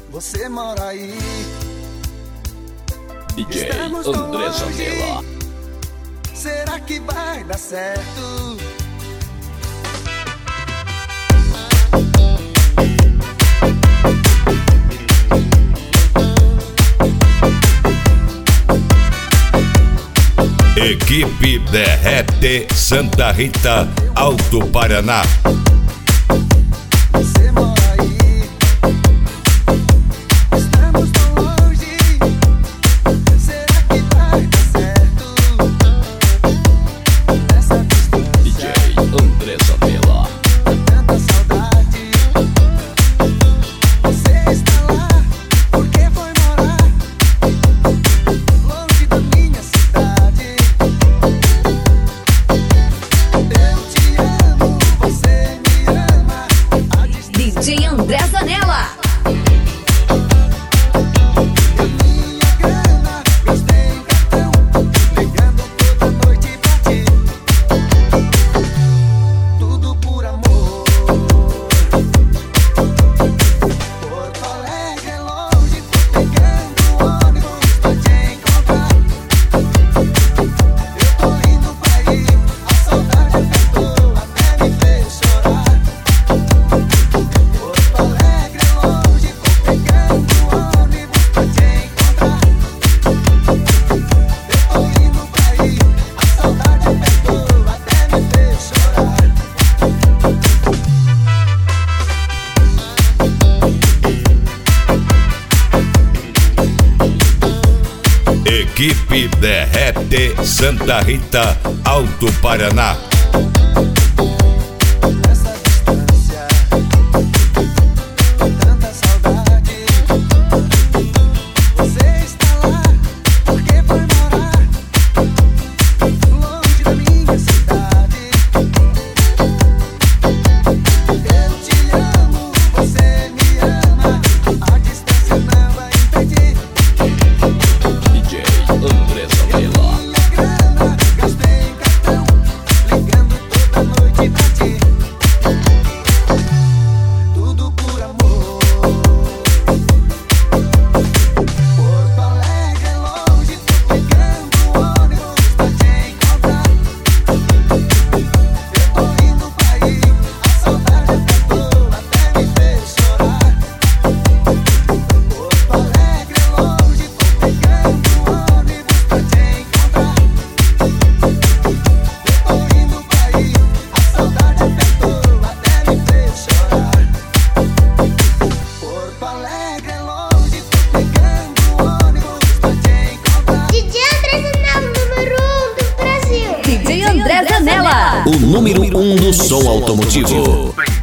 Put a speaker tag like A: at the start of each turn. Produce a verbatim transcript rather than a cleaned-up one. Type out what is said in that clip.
A: você mora aí.
B: D J
A: Estamos tão
B: André
A: longe.
B: Zanella.
A: Será que vai dar certo?
C: Equipe Derrete Santa Rita, Alto Paraná.
A: Você mora aí. Estamos tão longe. Será que vai dar certo? Nessa distância,
B: D J André Zanella.
A: tanta saudade. Você está lá, porque foi morar longe da minha cidade. Eu te amo, você me ama. A
D: D J André Zanella.
A: minha grana, gastei em cartão, ligando toda noite pra ti. Tudo por amor. Porto Alegre é longe, tô pegando ônibus pra te encontrar. Eu tô indo pra aí, a saudade apertou, até me fez chorar. Porto Alegre é longe, tô pegando ônibus pra te encontrar. Eu tô indo pra aí, a saudade apertou, até me fez chorar.
C: Equipe Derrete Santa Rita, Alto Paraná.
A: Nessa distância, tanta saudade. Você está lá, porque foi morar longe da minha cidade. Eu te amo, você me ama. A distância não vai impedir.
B: D J André Zanella.
A: Minha grana, gastei em cartão, ligando toda noite pra ti. Tudo por amor. Porto Alegre é longe, tô pegando ônibus pra te encontrar. Eu tô indo pra aí, a saudade apertou, até me fez chorar. Porto Alegre é longe, tô pegando ônibus pra te encontrar. Eu tô indo pra aí, a saudade apertou, até me fez chorar. Porto Alegre é longe, tô pegando ônibus pra te encontrar.
E: D J André Zanella, número um do Brasil.
D: D J André Zanella.
F: O número um do som automotivo.